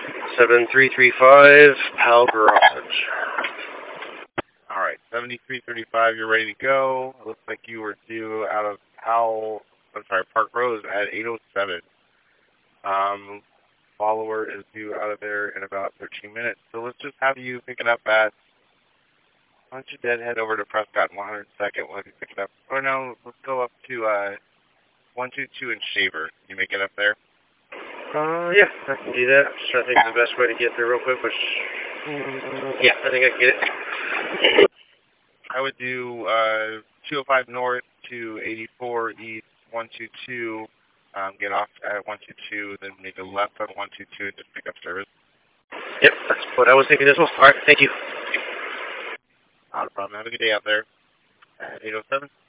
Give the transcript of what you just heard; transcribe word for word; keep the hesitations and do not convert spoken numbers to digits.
seven three three five, Powell Garage. All right, seventy-three thirty-five, you're ready to go. It looks like you were due out of Powell, I'm sorry, Park Rose at eight oh seven. Um, follower is due out of there in about thirteen minutes. So let's just have you pick it up at, why don't you then head over to Prescott one hundred second. We'll have you pick it up. Or no, let's go up to uh, one two two and Shaver. Can you make it up there? Uh, yeah, I can do that. I'm just trying to think of the best way to get there real quick, which, yeah, I think I can get it. I would do uh, two oh five north to eighty-four east, one two two. Um, get off at one two two, then make a left on one two two and just pick up service. Yep, that's what I was thinking as well. All right, thank you. Not a problem. Have a good day out there. eight oh seven.